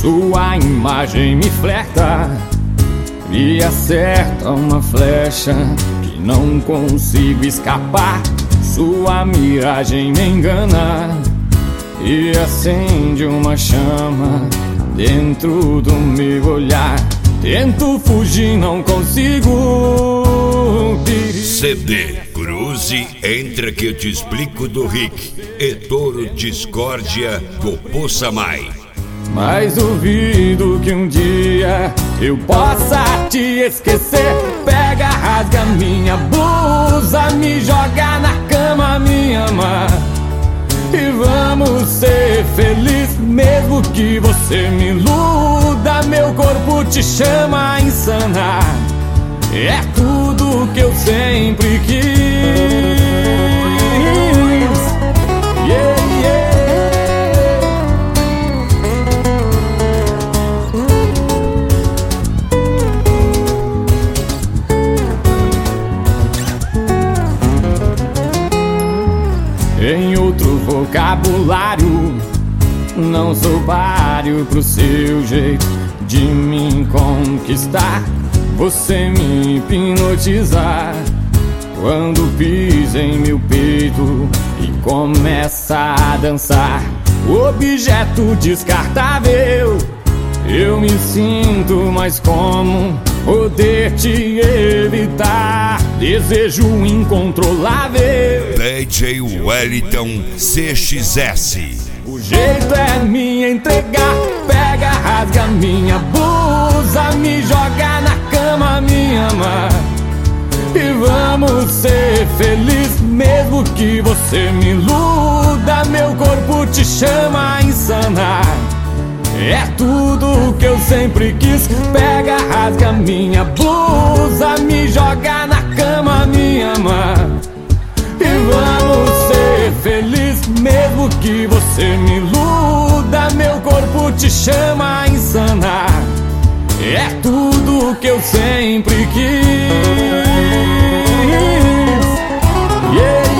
Sua imagem me flerta e acerta uma flecha que não consigo escapar. Sua miragem me engana e acende uma chama dentro do meu olhar. Tento fugir, não consigo. CD Cruze, entra que eu te explico do Rick e Toro Discórdia do Poçamai. Mas duvido que um dia eu possa te esquecer. Pega, rasga minha blusa, me joga na cama, me ama. E vamos ser felizes, mesmo que você me iluda. Meu corpo te chama insana, é tudo que eu sempre quis. Yeah, yeah. Em outro vocabulário, não sou páreo pro seu jeito de me conquistar. Você me hipnotizar quando pisa em meu peito e começa a dançar. Objeto descartável, eu me sinto mais como poder te evitar. Desejo incontrolável, DJ Wellington CXS. o jeito é me entregar. Pega, rasga minha blusa, me joga na cama, me ama. E vamos ser felizes, mesmo que você me iluda. Meu corpo te chama insana, é tudo que eu sempre quis. Pega, rasga minha blusa, me joga na cama, me ama. E vamos ser felizes, mesmo que você me iluda. Meu corpo te chama insana, é tudo que eu sempre quis. Yeah.